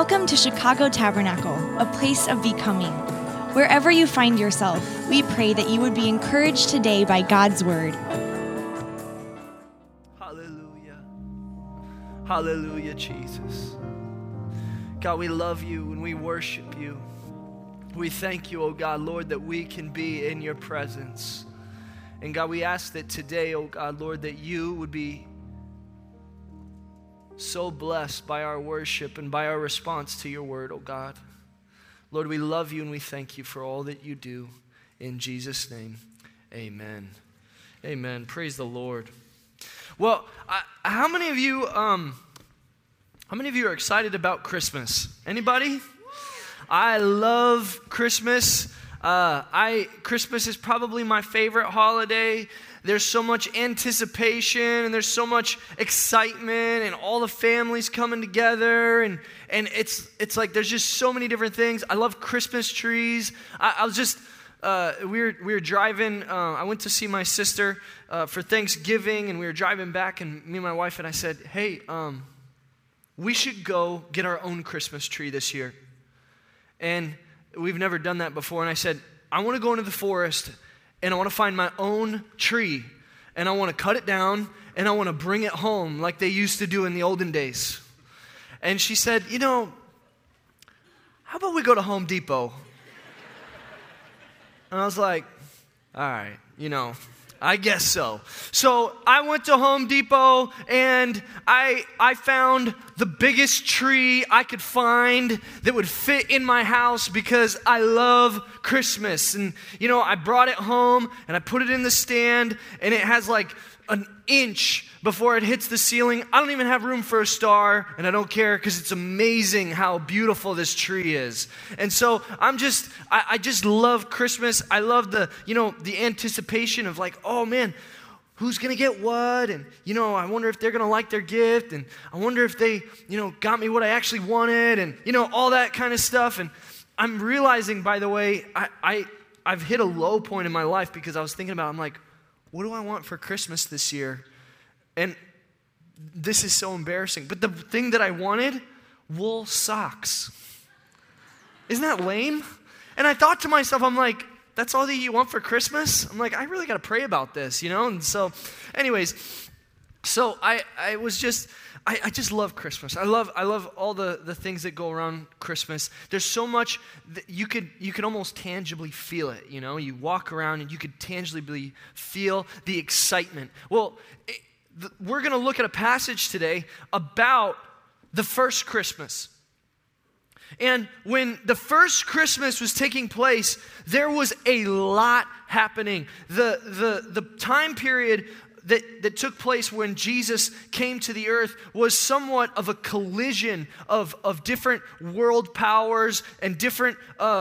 Welcome to Chicago Tabernacle, a place of becoming. Wherever you find yourself, we pray that you would be encouraged today by God's word. Hallelujah. Hallelujah, Jesus. God, we love you and we worship you. We thank you, oh God, Lord, that we can be in your presence. And God, we ask that today, oh God, Lord, that you would be so blessed by our worship and by our response to your word, oh God. Lord, we love you and we thank you for all that you do. In Jesus' name, amen. Amen. Praise the Lord. Well, how many of you are excited about Christmas? Anybody? I love Christmas. Christmas is probably my favorite holiday. There's so much anticipation and there's so much excitement and all the families coming together and it's like there's just so many different things. I love Christmas trees. I was just we were driving. I went to see my sister for Thanksgiving and we were driving back and me and my wife and I said, hey, we should go get our own Christmas tree this year. And we've never done that before. And I said, I want to go into the forest and I want to find my own tree. And I want to cut it down and I want to bring it home like they used to do in the olden days. And she said, how about we go to Home Depot? And I was like, all right, I guess so. So I went to Home Depot and I found the biggest tree I could find that would fit in my house because I love Christmas. And, I brought it home and I put it in the stand and it has like an inch before it hits the ceiling. I don't even have room for a star and I don't care because it's amazing how beautiful this tree is. And so I just love Christmas. I love the anticipation of like, oh man, who's going to get what? And, I wonder if they're going to like their gift. And I wonder if they, got me what I actually wanted and, all that kind of stuff. And I'm realizing, by the way, I've hit a low point in my life because I was thinking about, I'm like, what do I want for Christmas this year? And this is so embarrassing. But the thing that I wanted, wool socks. Isn't that lame? And I thought to myself, I'm like, that's all that you want for Christmas? I'm like, I really got to pray about this, And so, anyways, so I just love Christmas. I love all the things that go around Christmas. There's so much that you could almost tangibly feel it, You walk around and you could tangibly feel the excitement. Well, we're going to look at a passage today about the first Christmas. And when the first Christmas was taking place, there was a lot happening. The time period that took place when Jesus came to the earth was somewhat of a collision of different world powers and different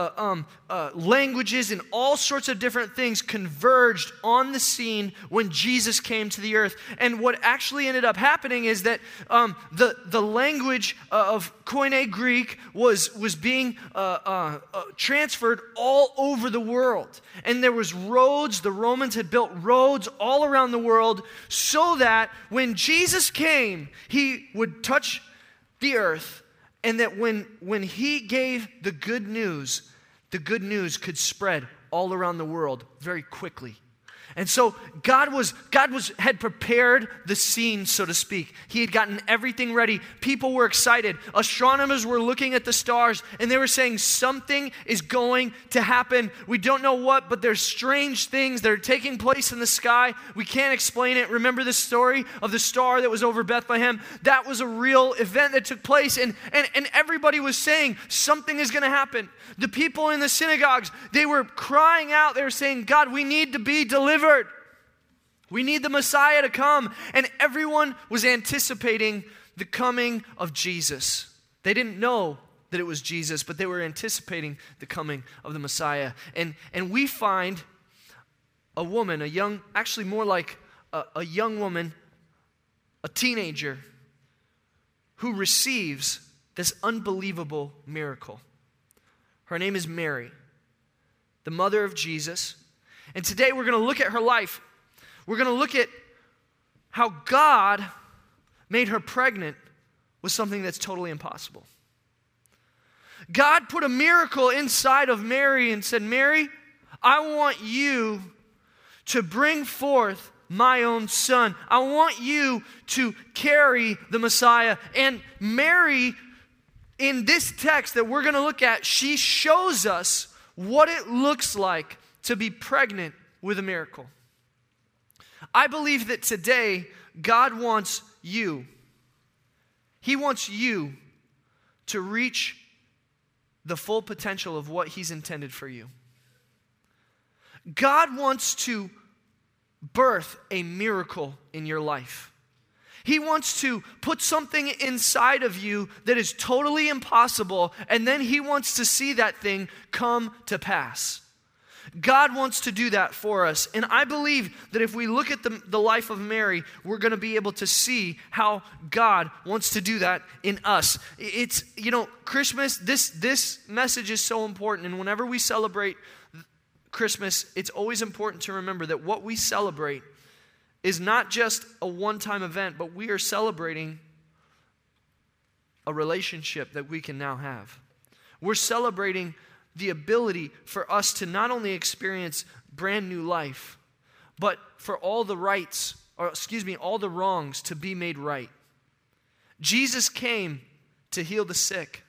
languages and all sorts of different things converged on the scene when Jesus came to the earth. And what actually ended up happening is that the language of Koine Greek was being transferred all over the world. And there was roads. The Romans had built roads all around the world so that when Jesus came, he would touch the earth, and that when he gave the good news could spread all around the world very quickly. And so God had prepared the scene, so to speak. He had gotten everything ready. People were excited. Astronomers were looking at the stars and they were saying something is going to happen. We don't know what, but there's strange things that are taking place in the sky. We can't explain it. Remember the story of the star that was over Bethlehem? That was a real event that took place and everybody was saying something is going to happen. The people in the synagogues, they were crying out. They were saying, God, we need to be delivered. We need the Messiah to come. And everyone was anticipating the coming of Jesus. They didn't know that it was Jesus, but they were anticipating the coming of the Messiah. And we find a woman, actually more like a young woman, a teenager, who receives this unbelievable miracle. Her name is Mary, the mother of Jesus. And today we're going to look at her life. We're going to look at how God made her pregnant with something that's totally impossible. God put a miracle inside of Mary and said, Mary, I want you to bring forth my own son. I want you to carry the Messiah. And Mary, in this text that we're going to look at, she shows us what it looks like to be pregnant with a miracle. I believe that today, God wants you. He wants you to reach the full potential of what He's intended for you. God wants to birth a miracle in your life. He wants to put something inside of you that is totally impossible, and then He wants to see that thing come to pass. God wants to do that for us. And I believe that if we look at the life of Mary, we're going to be able to see how God wants to do that in us. It's, Christmas, this message is so important. And whenever we celebrate Christmas, it's always important to remember that what we celebrate is not just a one-time event, but we are celebrating a relationship that we can now have. We're celebrating the ability for us to not only experience brand new life, but for all the all the wrongs to be made right. Jesus came to heal the sick,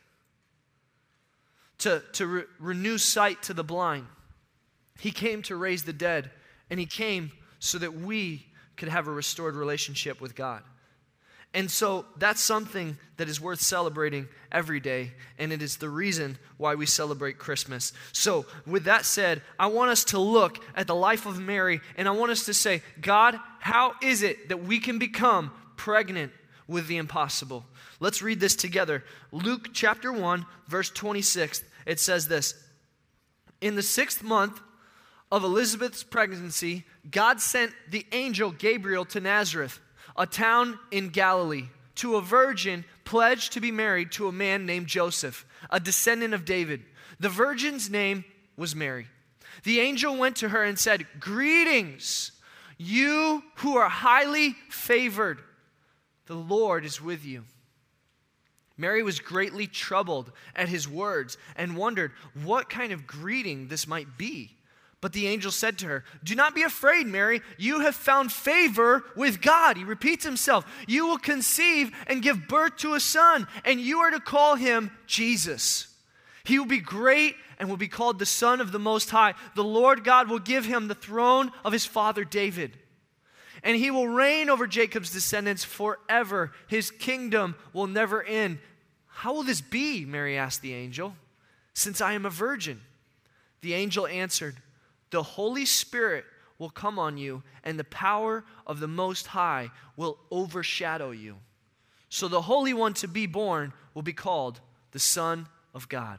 to renew sight to the blind. He came to raise the dead, and He came so that we could have a restored relationship with God. And so that's something that is worth celebrating every day, and it is the reason why we celebrate Christmas. So with that said, I want us to look at the life of Mary, and I want us to say, God, how is it that we can become pregnant with the impossible? Let's read this together. Luke chapter 1, verse 26, it says this: In the 6th month of Elizabeth's pregnancy, God sent the angel Gabriel to Nazareth, a town in Galilee, to a virgin pledged to be married to a man named Joseph, a descendant of David. The virgin's name was Mary. The angel went to her and said, Greetings, you who are highly favored. The Lord is with you. Mary was greatly troubled at his words and wondered what kind of greeting this might be. But the angel said to her, Do not be afraid, Mary. You have found favor with God. He repeats himself. You will conceive and give birth to a son, and you are to call him Jesus. He will be great and will be called the Son of the Most High. The Lord God will give him the throne of his father David, and he will reign over Jacob's descendants forever. His kingdom will never end. How will this be? Mary asked the angel, since I am a virgin. The angel answered, The Holy Spirit will come on you, and the power of the Most High will overshadow you. So the Holy One to be born will be called the Son of God.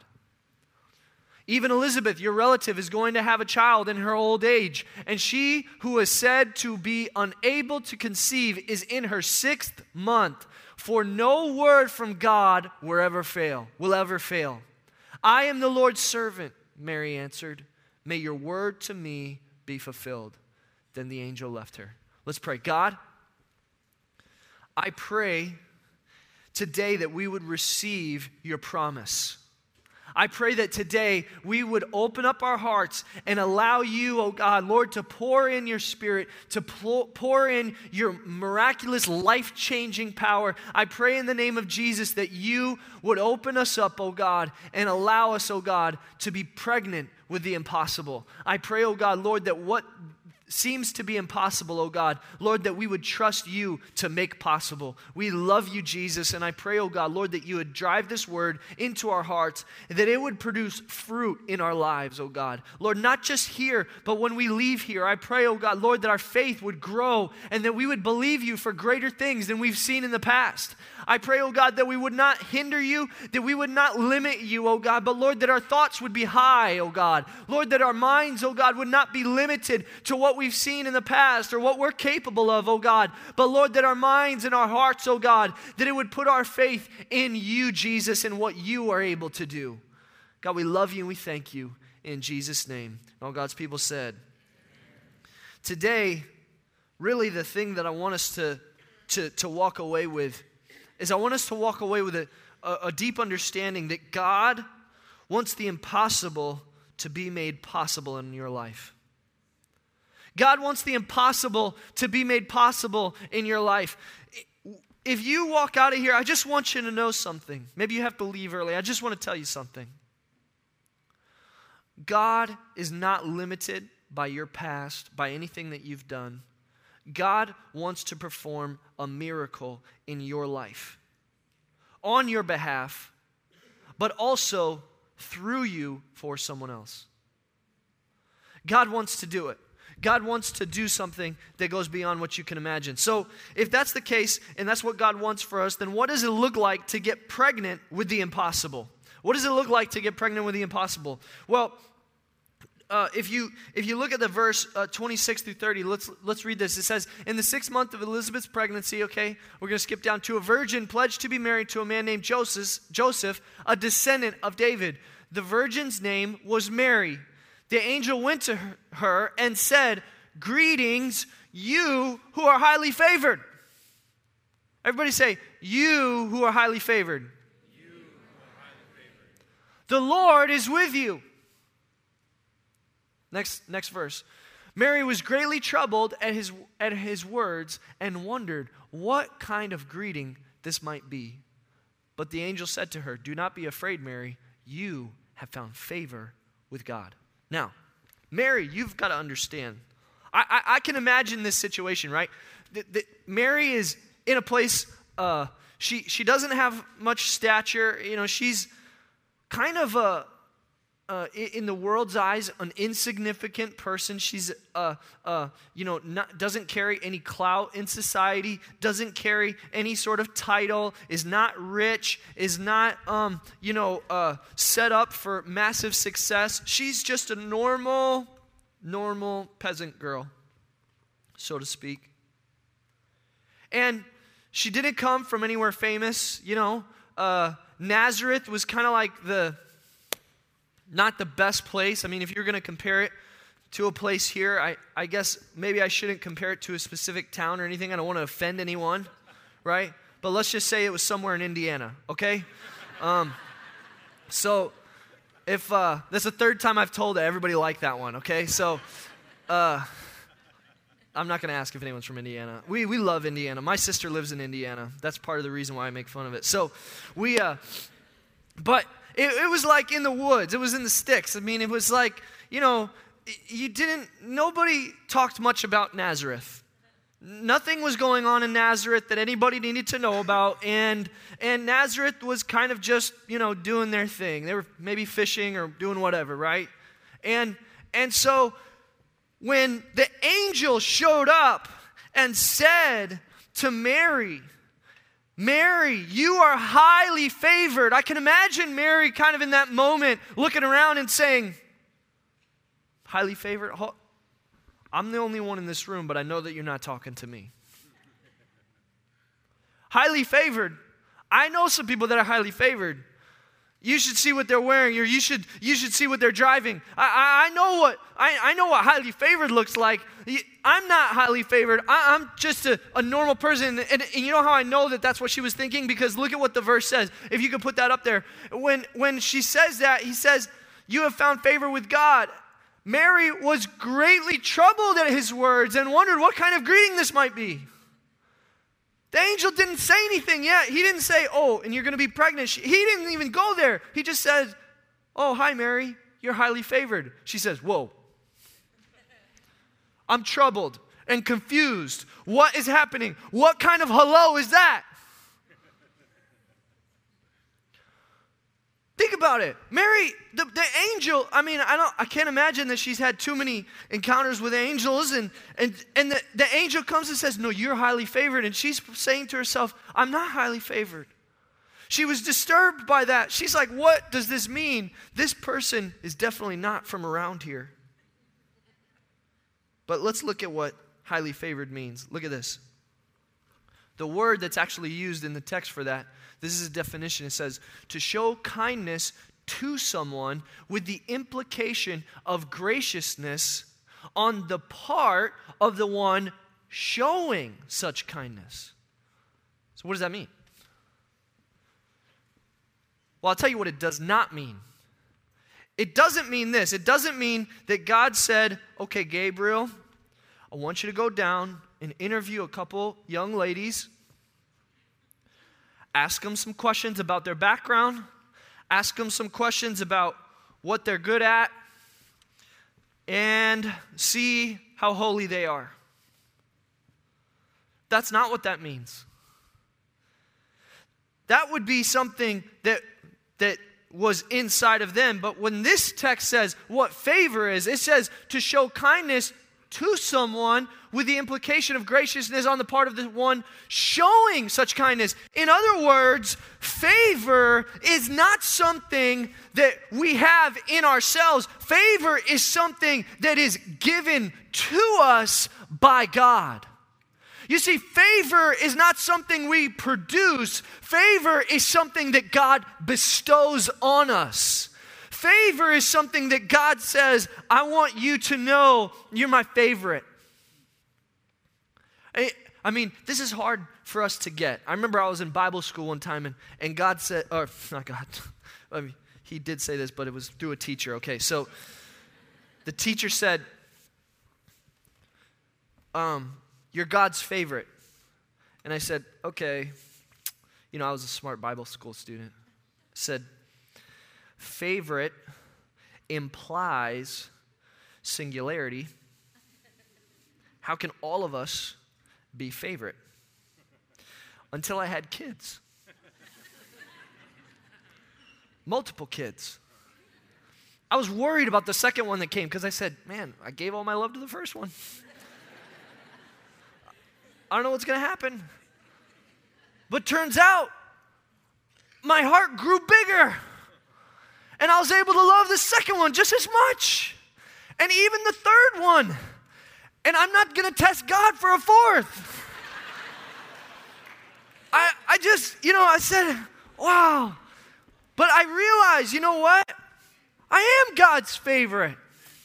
Even Elizabeth, your relative, is going to have a child in her old age, and she who is said to be unable to conceive is in her 6th month, for no word from God will ever fail. I am the Lord's servant, Mary answered. May your word to me be fulfilled. Then the angel left her. Let's pray. God, I pray today that we would receive your promise. I pray that today we would open up our hearts and allow you, oh God, Lord, to pour in your Spirit, to pour in your miraculous, life-changing power. I pray in the name of Jesus that you would open us up, oh God, and allow us, oh God, to be pregnant with the impossible. I pray, oh God, Lord, that what seems to be impossible, oh God, Lord, that we would trust you to make possible. We love you, Jesus, and I pray, oh God, Lord, that you would drive this word into our hearts, that it would produce fruit in our lives, oh God. Lord, not just here, but when we leave here, I pray, oh God, Lord, that our faith would grow and that we would believe you for greater things than we've seen in the past. I pray, oh God, that we would not hinder you, that we would not limit you, oh God, but Lord, that our thoughts would be high, oh God. Lord, that our minds, oh God, would not be limited to what we've seen in the past or what we're capable of, oh God. But Lord, that our minds and our hearts, oh God, that it would put our faith in you, Jesus, and what you are able to do. God, we love you and we thank you in Jesus' name. All God's people said. Today, really the thing that I want us to walk away with is I want us to walk away with a deep understanding that God wants the impossible to be made possible in your life. God wants the impossible to be made possible in your life. If you walk out of here, I just want you to know something. Maybe you have to leave early. I just want to tell you something. God is not limited by your past, by anything that you've done. God wants to perform a miracle in your life, on your behalf, but also through you for someone else. God wants to do it. God wants to do something that goes beyond what you can imagine. So if that's the case, and that's what God wants for us, then what does it look like to get pregnant with the impossible? What does it look like to get pregnant with the impossible? Well, if you look at the verse 26 through 30, let's read this. It says, in the 6th month of Elizabeth's pregnancy, okay, we're going to skip down to a virgin pledged to be married to a man named Joseph, a descendant of David. The virgin's name was Mary. The angel went to her and said, greetings, you who are highly favored. Everybody say, you who are highly favored. You who are highly favored. The Lord is with you. Next verse. Mary was greatly troubled at his words and wondered what kind of greeting this might be. But the angel said to her, do not be afraid, Mary. You have found favor with God. Now, Mary, you've got to understand. I can imagine this situation, right? Mary is in a place, she doesn't have much stature. You know, she's kind of in the world's eyes, an insignificant person. She's, doesn't carry any clout in society, doesn't carry any sort of title, is not rich, is not, set up for massive success. She's just a normal peasant girl, so to speak. And she didn't come from anywhere famous, Nazareth was kind of like not the best place. I mean, if you're going to compare it to a place here, I guess maybe I shouldn't compare it to a specific town or anything. I don't want to offend anyone, right? But let's just say it was somewhere in Indiana, okay? So if that's the third time I've told it, everybody liked that one, okay? So I'm not going to ask if anyone's from Indiana. We love Indiana. My sister lives in Indiana. That's part of the reason why I make fun of it. So but it was like in the woods. It was in the sticks. I mean, it was like, nobody talked much about Nazareth. Nothing was going on in Nazareth that anybody needed to know about. And Nazareth was kind of just, doing their thing. They were maybe fishing or doing whatever, right? And so when the angel showed up and said to Mary, Mary, you are highly favored. I can imagine Mary kind of in that moment looking around and saying, highly favored? I'm the only one in this room, but I know that you're not talking to me. Highly favored. I know some people that are highly favored. You should see what they're wearing, or you should see what they're driving. I know what highly favored looks like. I'm not highly favored. I'm just a normal person. And you know how I know that that's what she was thinking? Because look at what the verse says. If you could put that up there. When she says that, he says, you have found favor with God. Mary was greatly troubled at his words and wondered what kind of greeting this might be. The angel didn't say anything yet. He didn't say, oh, and you're going to be pregnant. He didn't even go there. He just said, oh, hi, Mary. You're highly favored. She says, whoa. I'm troubled and confused. What is happening? What kind of hello is that? Think about it. Mary, the angel, I can't imagine that she's had too many encounters with angels, and the angel comes and says, no, you're highly favored. And she's saying to herself, I'm not highly favored. She was disturbed by that. She's like, what does this mean? This person is definitely not from around here. But let's look at what highly favored means. Look at this. The word that's actually used in the text for that, this is a definition. It says, to show kindness to someone with the implication of graciousness on the part of the one showing such kindness. So what does that mean? Well, I'll tell you what it does not mean. It doesn't mean this. It doesn't mean that God said, okay, Gabriel, I want you to go down and interview a couple young ladies. Ask them some questions about their background. Ask them some questions about what they're good at. And see how holy they are. That's not what that means. That would be something that was inside of them. But when this text says what favor is, it says to show kindness to someone with the implication of graciousness on the part of the one showing such kindness. In other words, favor is not something that we have in ourselves. Favor is something that is given to us by God. You see, favor is not something we produce. Favor is something that God bestows on us. Favor is something that God says, I want you to know you're my favorite. I mean, this is hard for us to get. I remember I was in Bible school one time and God said, or not God, I mean, he did say this, but it was through a teacher. Okay, so the teacher said, you're God's favorite. And I said, okay. You know, I was a smart Bible school student. I said, favorite implies singularity. How can all of us be favorite? Until I had kids. Multiple kids. I was worried about the second one that came because I said, man, I gave all my love to the first one. I don't know what's going to happen. But turns out, my heart grew bigger. And I was able to love the second one just as much. And even the third one. And I'm not going to test God for a fourth. I just, I said, wow. But I realized, you know what? I am God's favorite.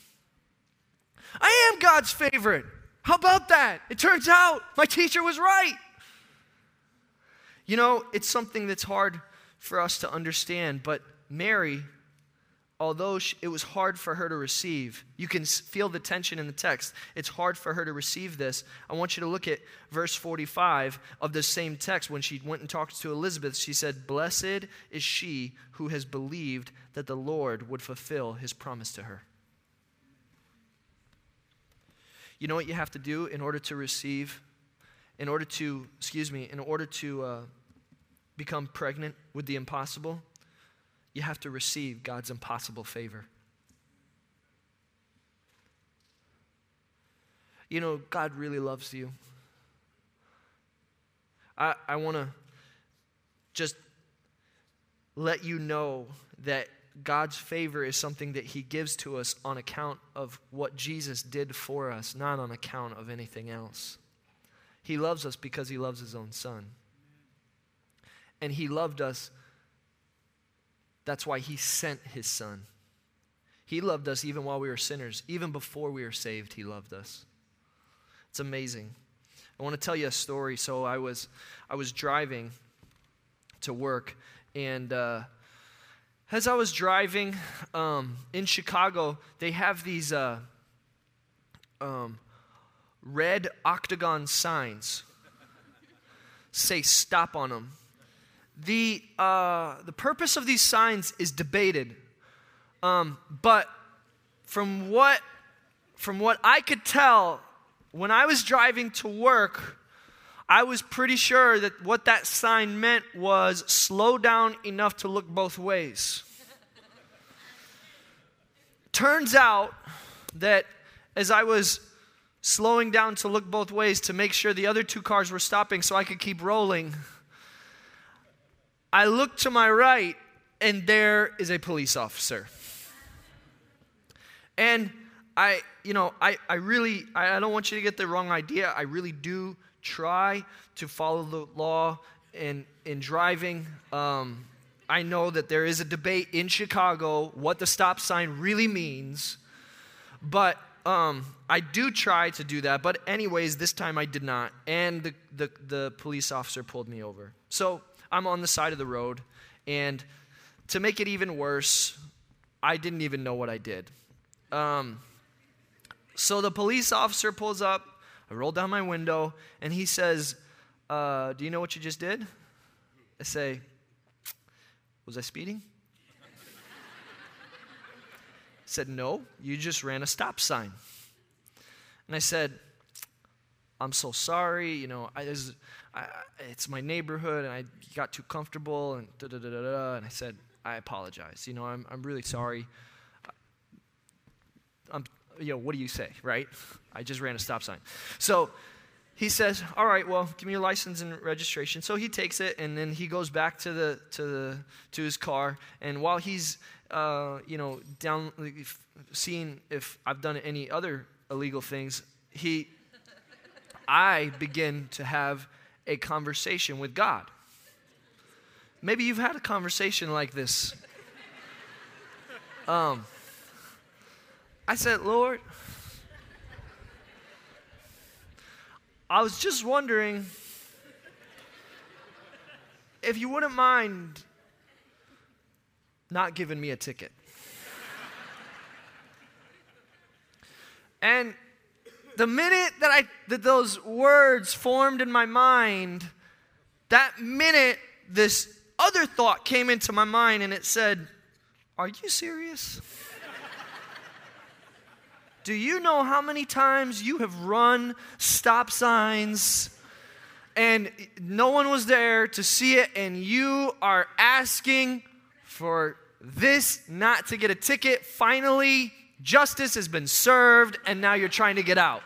I am God's favorite. How about that? It turns out my teacher was right. You know, it's something that's hard for us to understand, but Mary, although it was hard for her to receive, you can feel the tension in the text. It's hard for her to receive this. I want you to look at verse 45 of the same text. When she went and talked to Elizabeth, she said, "Blessed is she who has believed that the Lord would fulfill his promise to her." You know what you have to do in order to receive, in order to become pregnant with the impossible? You have to receive God's impossible favor. You know, God really loves you. I want to just let you know that God's favor is something that he gives to us on account of what Jesus did for us, not on account of anything else. He loves us because he loves his own son. And he loved us. That's why he sent his son. He loved us even while we were sinners. Even before we were saved, he loved us. It's amazing. I want to tell you a story. So I was driving to work, and as I was driving in Chicago, they have these red octagon signs. Say stop on them. The purpose of these signs is debated, but from what I could tell, when I was driving to work, I was pretty sure that what that sign meant was slow down enough to look both ways. Turns out that as I was slowing down to look both ways to make sure the other two cars were stopping so I could keep rolling, I looked to my right, and there is a police officer. And I don't want you to get the wrong idea. I really do try to follow the law in driving. I know that there is a debate in Chicago what the stop sign really means, but I do try to do that. But anyways, this time I did not, and the police officer pulled me over. So I'm on the side of the road, and to make it even worse, I didn't even know what I did. So the police officer pulls up. I roll down my window, and he says, do you know what you just did? I say, was I speeding? He said, no, you just ran a stop sign. And I said, I'm so sorry, you know, it's my neighborhood, and I got too comfortable, and da-da-da-da-da, and I said, I apologize, you know, I'm really sorry. What do you say, right? I just ran a stop sign. So he says, all right, well, give me your license and registration. So he takes it, and then he goes back to his car, and while he's down seeing if I've done any other illegal things, I begin to have a conversation with God. Maybe you've had a conversation like this. I said, Lord, I was just wondering if you wouldn't mind not giving me a ticket. And the minute that those words formed in my mind, that minute this other thought came into my mind, and it said, are you serious? Do you know how many times you have run stop signs and no one was there to see it, and you are asking for this not to get a ticket? Finally, justice has been served, and now you're trying to get out.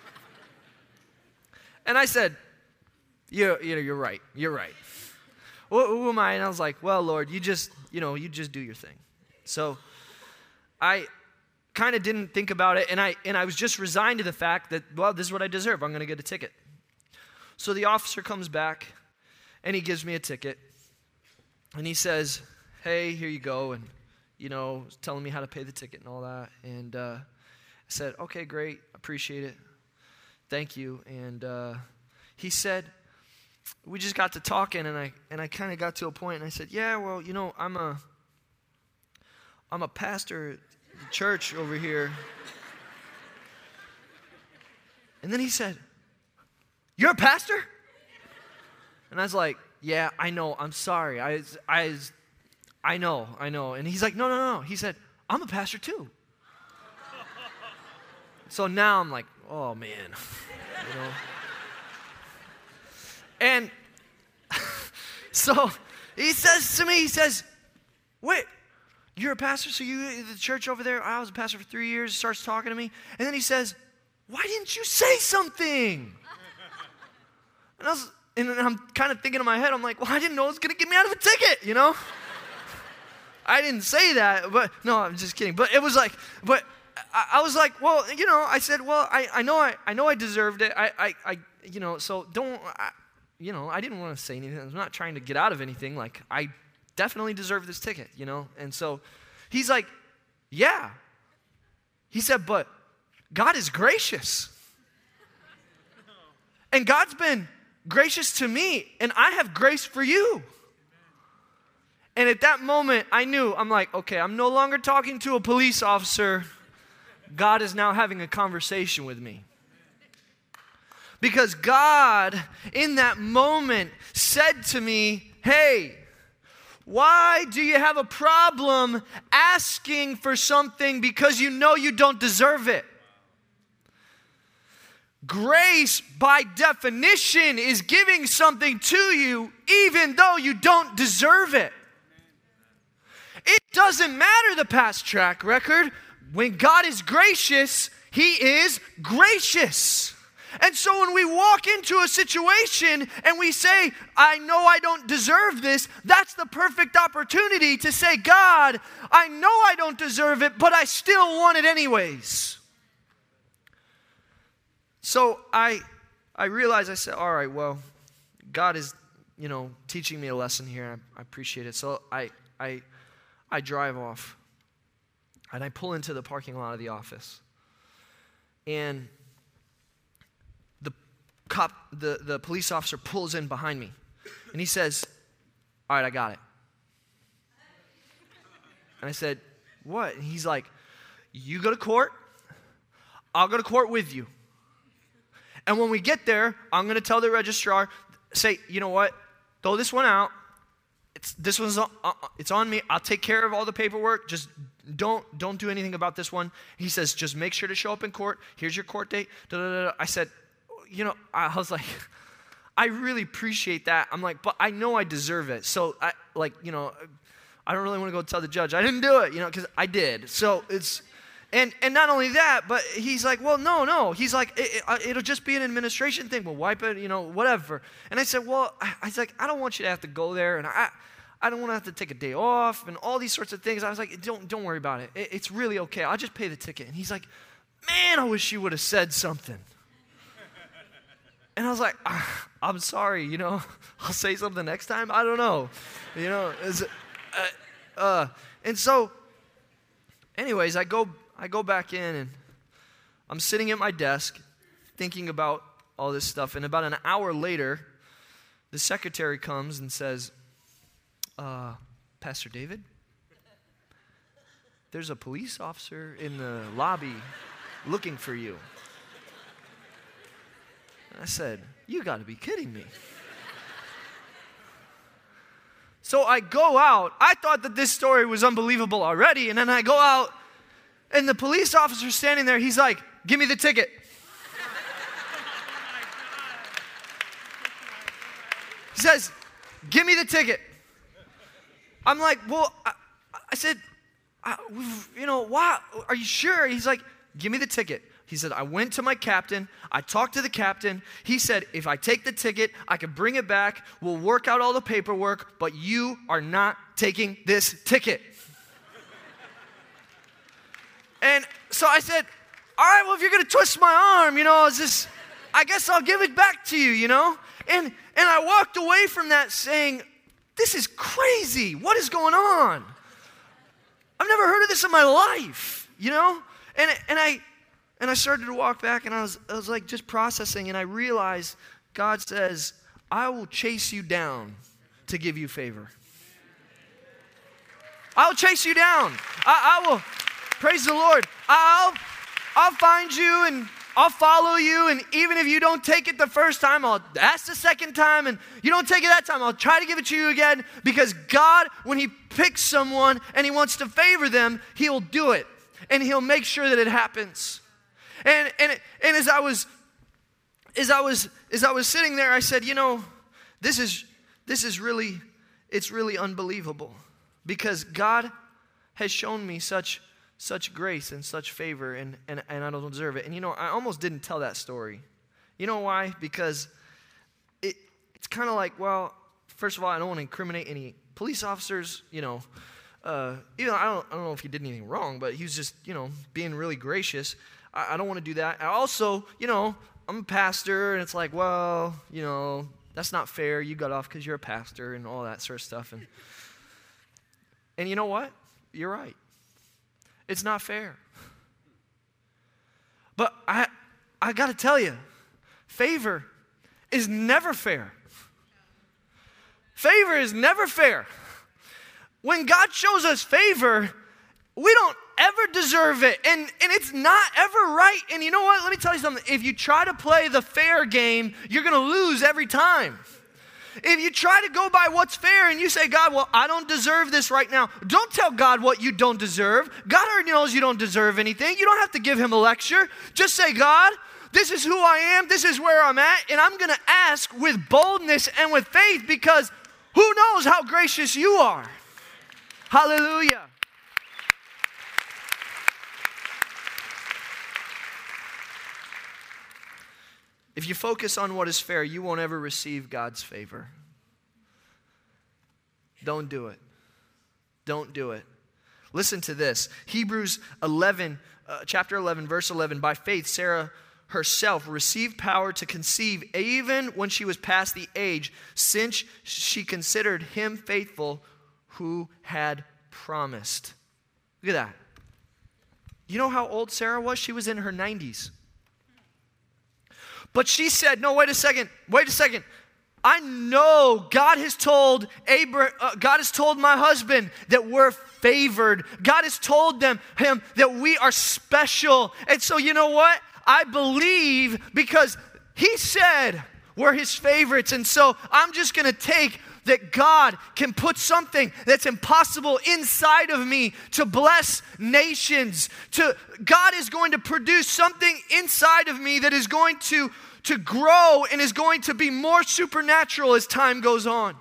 And I said, you're right. You're right. Who am I? And I was like, well, Lord, you just do your thing. So I kind of didn't think about it, and I was just resigned to the fact that, well, this is what I deserve. I'm going to get a ticket. So the officer comes back, and he gives me a ticket, and he says, hey, here you go, and, telling me how to pay the ticket and all that. And I said, okay, great, appreciate it. Thank you. And he said, we just got to talking, and I kind of got to a point, and I said, yeah, well, I'm a pastor at the church over here. And then he said, you're a pastor? And I was like, yeah, I know, I'm sorry. I know. And he's like, no. He said, I'm a pastor too. So now I'm like, oh man, And so he says to me, wait, you're a pastor? So you, the church over there, I was a pastor for 3 years, starts talking to me. And then he says, why didn't you say something? And then I'm kind of thinking in my head, I'm like, well, I didn't know it was going to get me out of a ticket, I didn't say that, but no, I'm just kidding. But it was like, I was like, well, I said, well, I know I deserved it. So don't, I didn't want to say anything. I'm not trying to get out of anything. Like, I definitely deserve this ticket, And so he's like, yeah. He said, but God is gracious. And God's been gracious to me, and I have grace for you. And at that moment, I knew, I'm like, okay, I'm no longer talking to a police officer. God is now having a conversation with me. Because God, in that moment, said to me, hey, why do you have a problem asking for something because you know you don't deserve it? Grace, by definition, is giving something to you even though you don't deserve it. It doesn't matter the past track record. When God is gracious, He is gracious. And so when we walk into a situation and we say, I know I don't deserve this, that's the perfect opportunity to say, God, I know I don't deserve it, but I still want it anyways. So I realized, I said, all right, well, God is, teaching me a lesson here. I appreciate it. So I drive off, and I pull into the parking lot of the office. And the police officer pulls in behind me, and he says, all right, I got it. And I said, what? And he's like, you go to court, I'll go to court with you. And when we get there, I'm going to tell the registrar, say, you know what, throw this one out. It's on me. I'll take care of all the paperwork. Just don't do anything about this one. He says, just make sure to show up in court. Here's your court date. I said, I was like, I really appreciate that. I'm like, but I know I deserve it. So I don't really want to go tell the judge I didn't do it, because I did. So it's, and not only that, but he's like, well, no. He's like, it'll just be an administration thing. We'll wipe it, whatever. And I said, well, I was like, I don't want you to have to go there, and I don't want to have to take a day off, and all these sorts of things. I was like, don't worry about it. It's really okay. I'll just pay the ticket. And he's like, man, I wish you would have said something. And I was like, I'm sorry, I'll say something next time. I don't know, and so, anyways, I go back in, and I'm sitting at my desk thinking about all this stuff. And about an hour later, the secretary comes and says, Pastor David, there's a police officer in the lobby looking for you. I said, you got to be kidding me. So I go out. I thought that this story was unbelievable already. And then I go out, and the police officer's standing there. He's like, give me the ticket. He says, give me the ticket. I'm like, well, I said, why? Are you sure? He's like, give me the ticket. He said, I went to my captain. I talked to the captain. He said, if I take the ticket, I can bring it back. We'll work out all the paperwork, but you are not taking this ticket. And so I said, all right, well, if you're going to twist my arm, I guess I'll give it back to you, And I walked away from that saying, this is crazy. What is going on? I've never heard of this in my life, And I started to walk back, and I was like just processing, and I realized God says, I will chase you down to give you favor. I'll chase you down. I will, praise the Lord. I'll find you, and I'll follow you, and even if you don't take it the first time, I'll ask the second time, and you don't take it that time, I'll try to give it to you again, because God, when He picks someone and He wants to favor them, He'll do it, and He'll make sure that it happens. And as I was sitting there, I said, this is really, it's really unbelievable, because God has shown me such grace and such favor, and I don't deserve it. And I almost didn't tell that story. You know why? Because it's kind of like, well, first of all, I don't want to incriminate any police officers. I don't know if he did anything wrong, but he was just being really gracious. I don't want to do that. I also, I'm a pastor, and it's like, well, that's not fair. You got off because you're a pastor and all that sort of stuff. And you know what? You're right. It's not fair. But I got to tell you, favor is never fair. Favor is never fair. When God shows us favor, we don't ever deserve it, and it's not ever right. And you know what? Let me tell you something. If you try to play the fair game, you're going to lose every time. If you try to go by what's fair and you say, God, well, I don't deserve this right now. Don't tell God what you don't deserve. God already knows you don't deserve anything. You don't have to give Him a lecture. Just say, God, this is who I am. This is where I'm at. And I'm going to ask with boldness and with faith, because who knows how gracious you are. Hallelujah. If you focus on what is fair, you won't ever receive God's favor. Don't do it. Don't do it. Listen to this. Hebrews 11, chapter 11, verse 11. By faith, Sarah herself received power to conceive even when she was past the age, since she considered Him faithful who had promised. Look at that. You know how old Sarah was? She was in her 90s. But she said, no, wait a second. I know God has told God has told my husband that we're favored. God has told him that we are special. And so you know what? I believe because he said we're his favorites. And so I'm just going to take that God can put something that's impossible inside of me to bless nations. God is going to produce something inside of me that is going to grow and is going to be more supernatural as time goes on.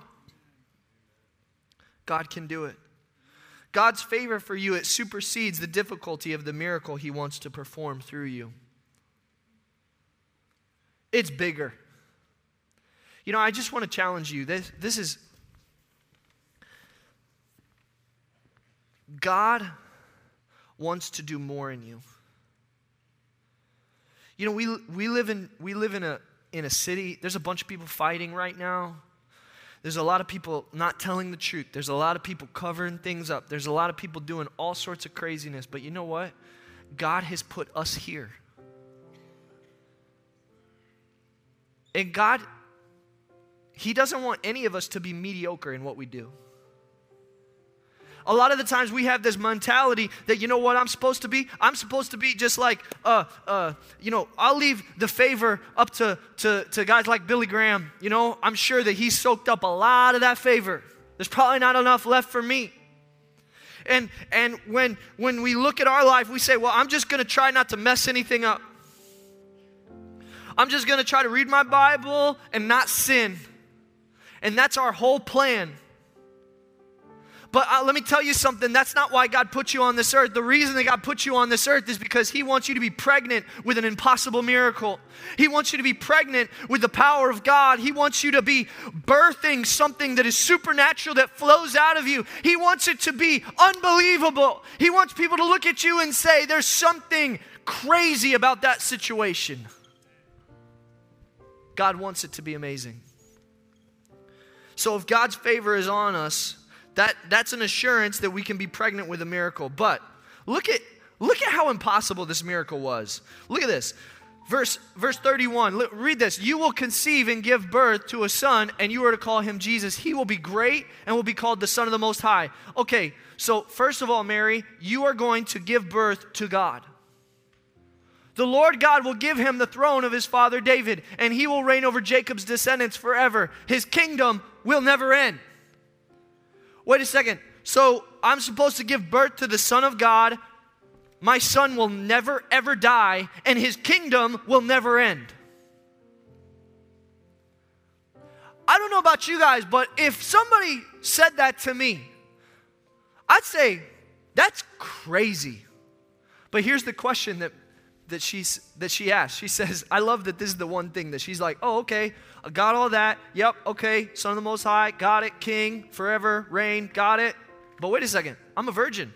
God can do it. God's favor for you, it supersedes the difficulty of the miracle he wants to perform through you. It's bigger. You know, I just want to challenge you. This is, God wants to do more in you. You know, we live in a city. There's a bunch of people fighting right now. There's a lot of people not telling the truth. There's a lot of people covering things up. There's a lot of people doing all sorts of craziness. But you know what? God has put us here. And God, he doesn't want any of us to be mediocre in what we do. A lot of the times we have this mentality that, you know what I'm supposed to be? I'm supposed to be just like, I'll leave the favor up to guys like Billy Graham. You know, I'm sure that he's soaked up a lot of that favor. There's probably not enough left for me. And when we look at our life, we say, well, I'm just going to try not to mess anything up. I'm just going to try to read my Bible and not sin. And that's our whole plan. But let me tell you something. That's not why God put you on this earth. The reason that God put you on this earth is because he wants you to be pregnant with an impossible miracle. He wants you to be pregnant with the power of God. He wants you to be birthing something that is supernatural that flows out of you. He wants it to be unbelievable. He wants people to look at you and say, there's something crazy about that situation. God wants it to be amazing. So if God's favor is on us, that's an assurance that we can be pregnant with a miracle. But look at how impossible this miracle was. Look at this. Verse 31. Read this. You will conceive and give birth to a son, and you are to call him Jesus. He will be great and will be called the Son of the Most High. Okay, so first of all, Mary, you are going to give birth to God. The Lord God will give him the throne of his father David, and he will reign over Jacob's descendants forever. His kingdom will never end. Wait a second. So I'm supposed to give birth to the Son of God. My son will never, ever die, and his kingdom will never end. I don't know about you guys, but if somebody said that to me, I'd say, that's crazy. But here's the question that she asked. She says, I love that this is the one thing that she's like, oh, okay, I got all that. Yep, okay, Son of the Most High, got it, King, forever, reign, got it. But wait a second, I'm a virgin.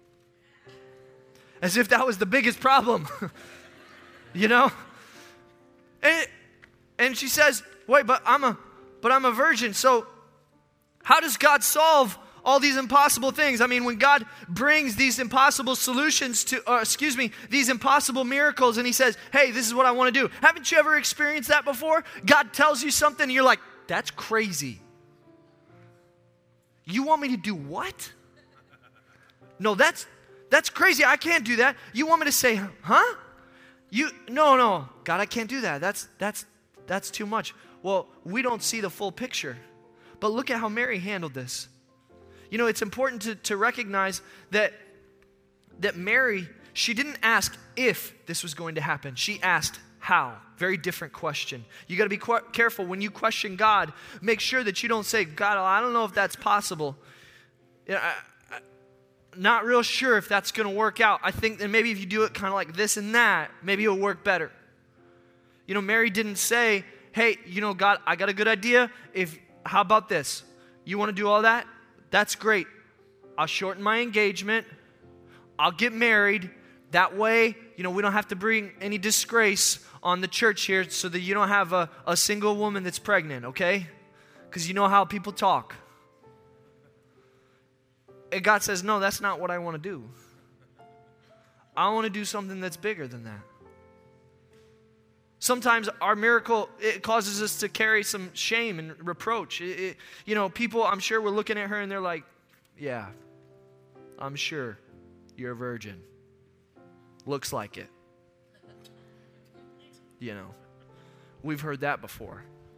As if that was the biggest problem, you know? And she says, wait, but I'm a virgin. So how does God solve all these impossible things? I mean, when God brings these impossible solutions these impossible miracles, and he says, hey, this is what I want to do. Haven't you ever experienced that before? God tells you something and you're like, that's crazy. You want me to do what? No, that's crazy. I can't do that. You want me to say, huh? No, God, I can't do that. That's too much. Well, we don't see the full picture. But look at how Mary handled this. You know, it's important to recognize that Mary, she didn't ask if this was going to happen. She asked how. Very different question. You got to be careful when you question God. Make sure that you don't say, God, I don't know if that's possible. Not real sure if that's going to work out. I think that maybe if you do it kind of like this and that, maybe it'll work better. You know, Mary didn't say, hey, you know, God, I got a good idea. How about this? You want to do all that? That's great. I'll shorten my engagement. I'll get married. That way, you know, we don't have to bring any disgrace on the church here so that you don't have a single woman that's pregnant, okay? Because you know how people talk. And God says, no, that's not what I want to do. I want to do something that's bigger than that. Sometimes our miracle, it causes us to carry some shame and reproach. People, I'm sure, were looking at her and they're like, yeah, I'm sure you're a virgin. Looks like it. We've heard that before.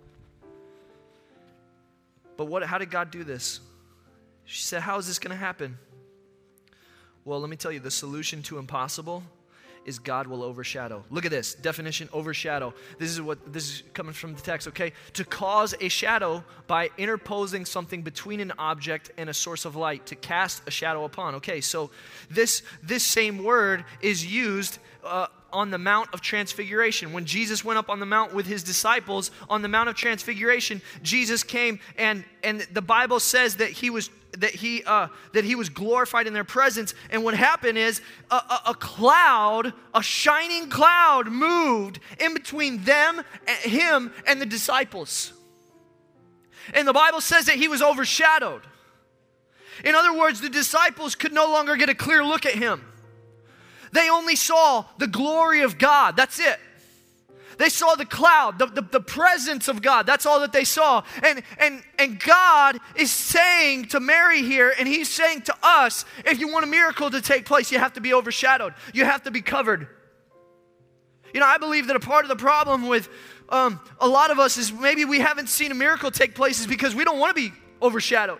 But how did God do this? She said, how is this going to happen? Well, let me tell you, the solution to impossible is God will overshadow. Look at this definition, overshadow. This is coming from the text, okay? To cause a shadow by interposing something between an object and a source of light, to cast a shadow upon. Okay, so this same word is used on the Mount of Transfiguration. When Jesus went up on the mount with his disciples on the Mount of Transfiguration, Jesus came and the Bible says that he was glorified in their presence. And what happened is a shining cloud moved in between him and the disciples. And the Bible says that he was overshadowed. In other words, the disciples could no longer get a clear look at him. They only saw the glory of God. That's it. They saw the cloud, the presence of God. That's all that they saw. And God is saying to Mary here, and he's saying to us, if you want a miracle to take place, you have to be overshadowed. You have to be covered. I believe that a part of the problem with a lot of us is maybe we haven't seen a miracle take place is because we don't want to be overshadowed.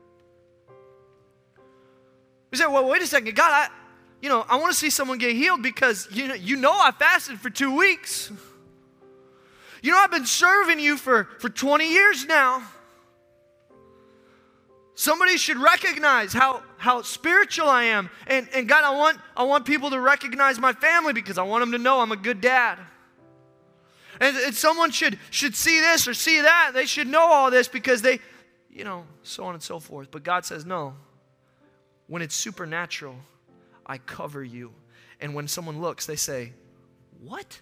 We say, well, wait a second, God, I want to see someone get healed because, I fasted for 2 weeks. I've been serving you for 20 years now. Somebody should recognize how spiritual I am. And God, I want people to recognize my family because I want them to know I'm a good dad. And someone should see this or see that. They should know all this because they, so on and so forth. But God says, no. When it's supernatural, I cover you. And when someone looks, they say, what?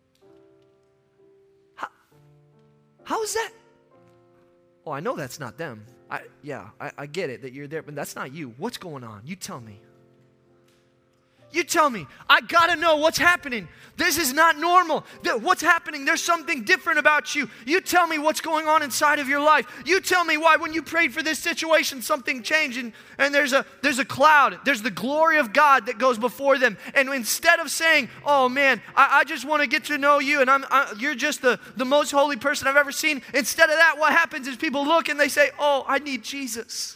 How is that? Oh, I know that's not them. I get it that you're there, but that's not you. What's going on? You tell me. You tell me. I got to know what's happening. This is not normal. What's happening? There's something different about you. You tell me what's going on inside of your life. You tell me why when you prayed for this situation, something changed and there's a cloud. There's the glory of God that goes before them. And instead of saying, oh man, I just want to get to know you and you're just the most holy person I've ever seen. Instead of that, what happens is people look and they say, oh, I need Jesus.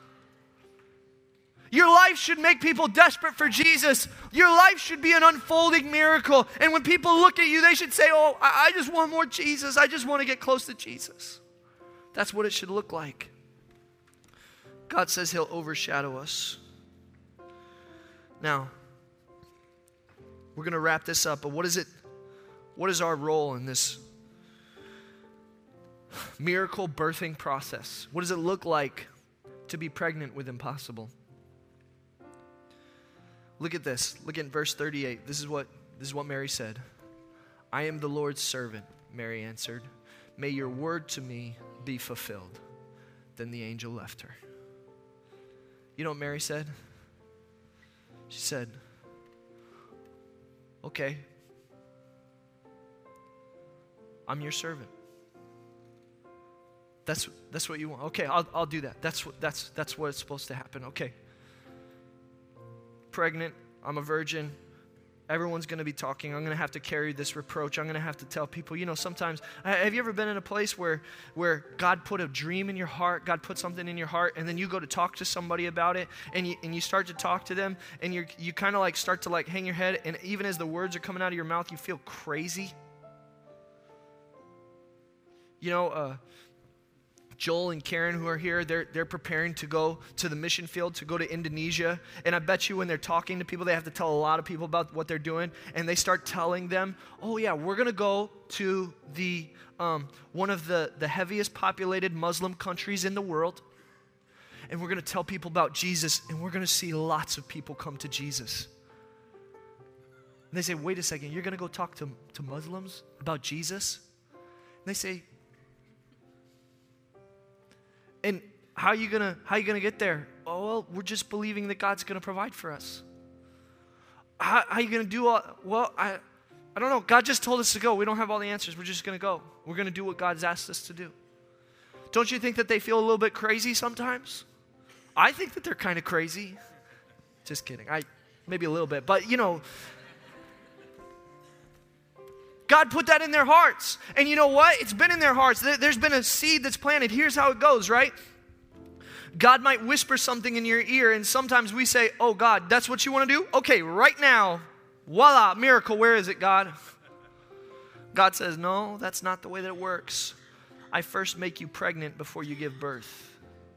Your life should make people desperate for Jesus. Your life should be an unfolding miracle. And when people look at you, they should say, oh, I just want more Jesus. I just want to get close to Jesus. That's what it should look like. God says he'll overshadow us. Now, we're going to wrap this up, but what is our role in this miracle birthing process? What does it look like to be pregnant with impossible? Look at this. Look at verse 38. This is what Mary said. I am the Lord's servant, Mary answered. May your word to me be fulfilled. Then the angel left her. You know what Mary said? She said, okay, I'm your servant. That's what you want. Okay, I'll do that. That's what's supposed to happen. Okay. Pregnant, I'm a virgin, everyone's going to be talking, I'm going to have to carry this reproach, I'm going to have to tell people, sometimes, have you ever been in a place where God put a dream in your heart, God put something in your heart, and then you go to talk to somebody about it, and you start to talk to them, and you kind of start to hang your head, and even as the words are coming out of your mouth, you feel crazy? Joel and Karen who are here, they're preparing to go to the mission field, to go to Indonesia. And I bet you when they're talking to people, they have to tell a lot of people about what they're doing. And they start telling them, oh yeah, we're going to go to the one of the heaviest populated Muslim countries in the world. And we're going to tell people about Jesus. And we're going to see lots of people come to Jesus. And they say, wait a second, you're going to go talk to Muslims about Jesus? And they say, and how are you gonna get there? Oh, well, we're just believing that God's gonna provide for us. How are you gonna do all? Well, I don't know. God just told us to go. We don't have all the answers. We're just going to go. We're going to do what God's asked us to do. Don't you think that they feel a little bit crazy sometimes? I think that they're kind of crazy. Just kidding. Maybe a little bit. But, God put that in their hearts. And you know what? It's been in their hearts. There's been a seed that's planted. Here's how it goes, right? God might whisper something in your ear, and sometimes we say, oh, God, that's what you want to do? Okay, right now, voila, miracle. Where is it, God? God says, no, that's not the way that it works. I first make you pregnant before you give birth.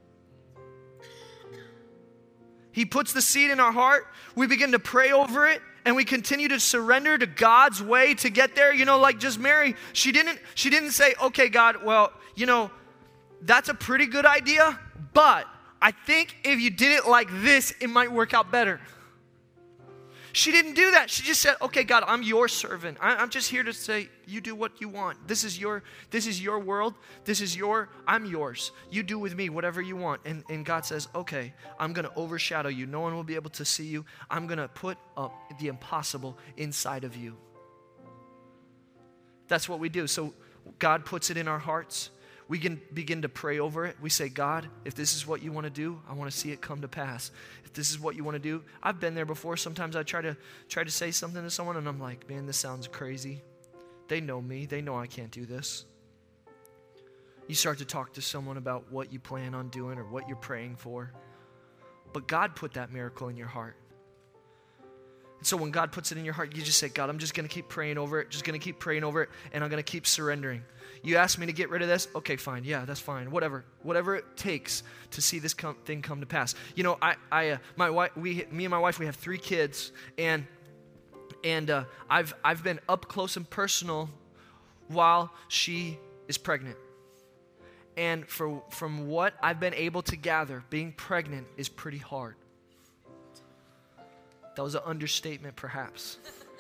He puts the seed in our heart. We begin to pray over it, and we continue to surrender to God's way to get there. Like just Mary, she didn't say, okay, God, well, that's a pretty good idea, but I think if you did it like this, it might work out better. She didn't do that. She just said, okay, God, I'm your servant. I'm just here to say, you do what you want. This is your world. I'm yours. You do with me whatever you want. And God says, okay, I'm going to overshadow you. No one will be able to see you. I'm going to put up the impossible inside of you. That's what we do. So God puts it in our hearts. We can begin to pray over it. We say, God, if this is what you want to do, I want to see it come to pass. If this is what you want to do, I've been there before. Sometimes I try to say something to someone and I'm like, man, this sounds crazy. They know me. They know I can't do this. You start to talk to someone about what you plan on doing or what you're praying for. But God put that miracle in your heart. And so when God puts it in your heart, you just say, God, I'm just going to keep praying over it, and I'm going to keep surrendering. You ask me to get rid of this? Okay, fine. Yeah, that's fine. Whatever it takes to see this thing come to pass. Me and my wife, we have 3 kids, and I've been up close and personal while she is pregnant. And from what I've been able to gather, being pregnant is pretty hard. That was an understatement, perhaps.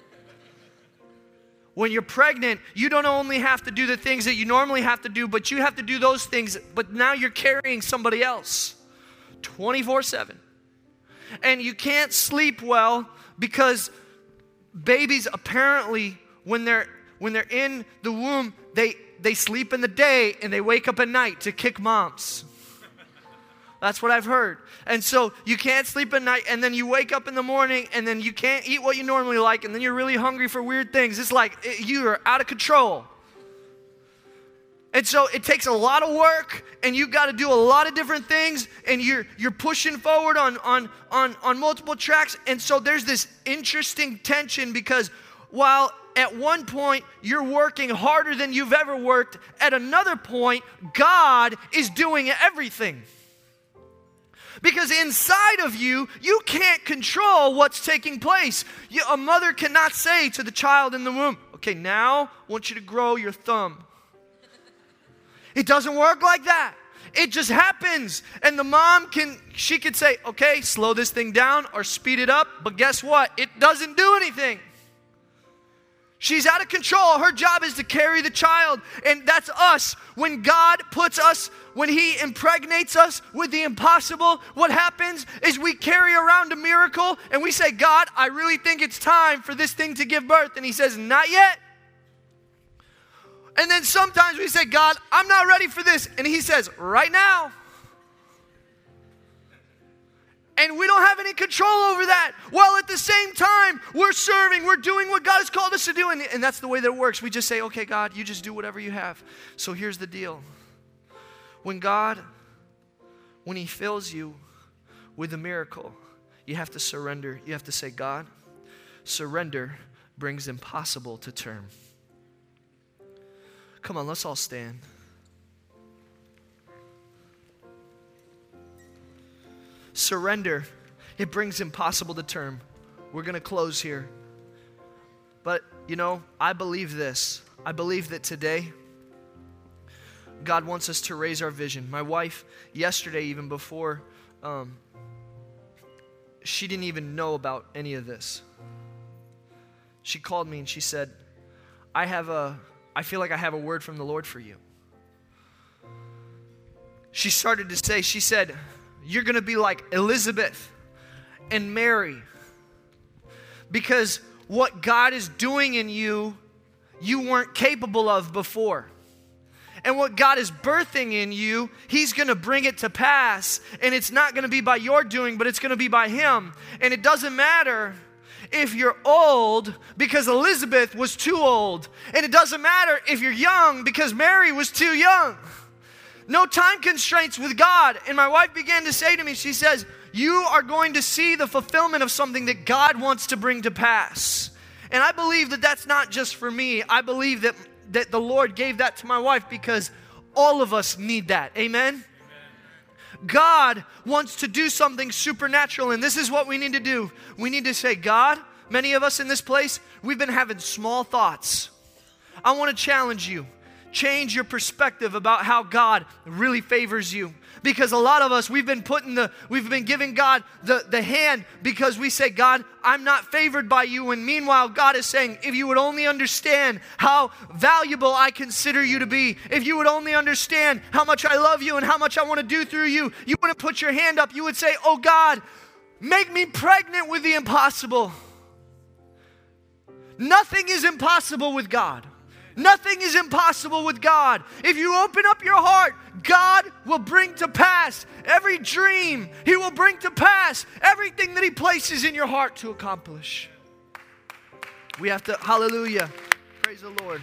When you're pregnant, you don't only have to do the things that you normally have to do, but you have to do those things, but now you're carrying somebody else 24/7. And you can't sleep well because babies apparently, when they're in the womb, they sleep in the day and they wake up at night to kick moms. That's what I've heard. And so you can't sleep at night, and then you wake up in the morning, and then you can't eat what you normally like, and then you're really hungry for weird things. It's like you are out of control. And so it takes a lot of work, and you've got to do a lot of different things, and you're pushing forward on multiple tracks. And so there's this interesting tension, because while at one point you're working harder than you've ever worked, at another point God is doing everything. Because inside of you, you can't control what's taking place. A mother cannot say to the child in the womb, okay, now I want you to grow your thumb. It doesn't work like that. It just happens. And the mom she could say, okay, slow this thing down or speed it up. But guess what? It doesn't do anything. She's out of control. Her job is to carry the child. And that's us. When God when He impregnates us with the impossible, what happens is we carry around a miracle and we say, God, I really think it's time for this thing to give birth. And He says, not yet. And then sometimes we say, God, I'm not ready for this. And He says, right now. And we don't have any control over that. While at the same time, we're serving, we're doing what God has called us to do. And that's the way that it works. We just say, okay, God, you just do whatever you have. So here's the deal. When He fills you with a miracle, you have to surrender. You have to say, God, surrender brings impossible to term. Come on, let's all stand. Surrender, it brings impossible to term. We're going to close here. But, I believe this. I believe that today, God wants us to raise our vision. My wife, yesterday, even before, she didn't even know about any of this. She called me and she said, I feel like I have a word from the Lord for you. She started to say, she said, you're going to be like Elizabeth and Mary. Because what God is doing in you, you weren't capable of before. And what God is birthing in you, He's going to bring it to pass. And it's not going to be by your doing, but it's going to be by Him. And it doesn't matter if you're old because Elizabeth was too old. And it doesn't matter if you're young because Mary was too young. No time constraints with God. And my wife began to say to me, she says, you are going to see the fulfillment of something that God wants to bring to pass. And I believe that that's not just for me. I believe that the Lord gave that to my wife because all of us need that. Amen? God wants to do something supernatural, and this is what we need to do. We need to say, God, many of us in this place, we've been having small thoughts. I want to challenge you. Change your perspective about how God really favors you. Because a lot of us, we've been giving God the hand because we say, God, I'm not favored by you. And meanwhile, God is saying, if you would only understand how valuable I consider you to be, if you would only understand how much I love you and how much I want to do through you, you wouldn't put your hand up. You would say, oh God, make me pregnant with the impossible. Nothing is impossible with God. Nothing is impossible with God. If you open up your heart, God will bring to pass every dream. He will bring to pass everything that He places in your heart to accomplish. We have to, hallelujah, praise the Lord.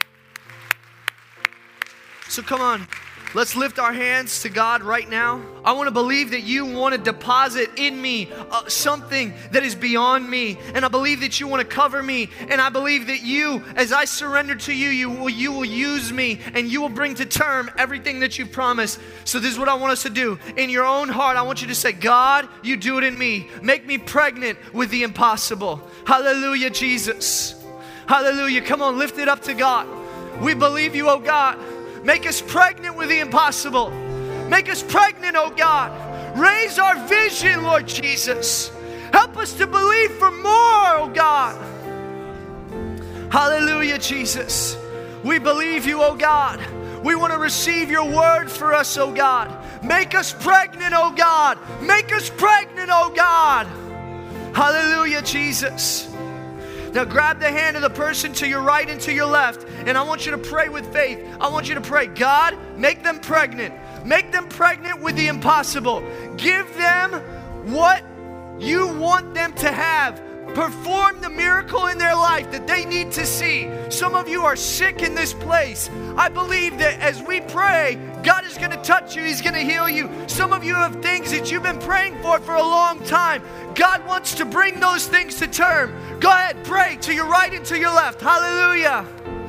So come on, let's lift our hands to God right now. I want to believe that you want to deposit in me something that is beyond me. And I believe that you want to cover me. And I believe that you, as I surrender to you, you will use me. And you will bring to term everything that you promised. So this is what I want us to do. In your own heart, I want you to say, God, you do it in me. Make me pregnant with the impossible. Hallelujah, Jesus. Hallelujah. Come on, lift it up to God. We believe you, oh God. Make us pregnant with the impossible. Make us pregnant, oh God. Raise our vision, Lord Jesus. Help us to believe for more, oh God. Hallelujah, Jesus. We believe you, oh God. We want to receive your word for us, oh God. Make us pregnant, oh God. Make us pregnant, oh God. Hallelujah, Jesus. Now grab the hand of the person to your right and to your left, and I want you to pray with faith. I want you to pray, God, make them pregnant. Make them pregnant with the impossible. Give them what you want them to have. Perform the miracle in their life that they need to see. Some of you are sick in this place. I believe that as we pray, God is going to touch you. He's going to heal you. Some of you have things that you've been praying for a long time. God wants to bring those things to term. Go ahead, pray to your right and to your left. Hallelujah.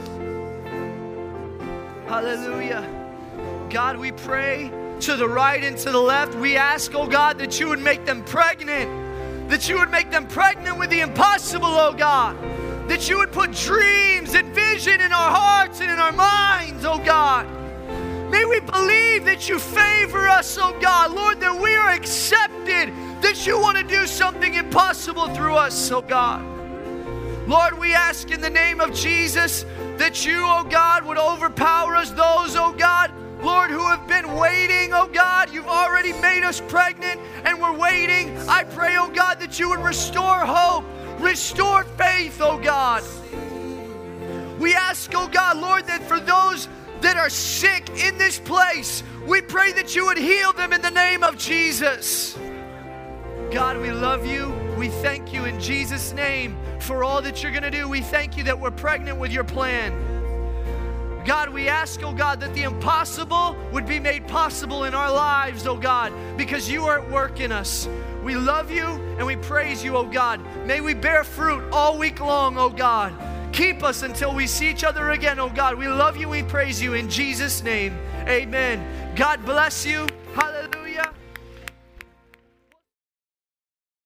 Hallelujah. God, we pray to the right and to the left. We ask, oh God, that you would make them pregnant. That you would make them pregnant with the impossible, oh God. That you would put dreams and vision in our hearts and in our minds, oh God. May we believe that you favor us, oh God. Lord, that we are accepted. That you want to do something impossible through us, oh God. Lord, we ask in the name of Jesus that you, oh God, would overpower us, those, oh God, Lord, who have been waiting, oh God. You've already made us pregnant and we're waiting. I pray, oh God, that you would restore hope, restore faith, oh God. We ask, oh God, Lord, that for those that are sick in this place, we pray that you would heal them in the name of Jesus. God, we love you. We thank you in Jesus' name for all that you're going to do. We thank you that we're pregnant with your plan. God, we ask, oh God, that the impossible would be made possible in our lives, oh God, because you are at work in us. We love you and we praise you, oh God. May we bear fruit all week long, oh God. Keep us until we see each other again, oh God. We love you, we praise you in Jesus' name. Amen. God bless you. Hallelujah.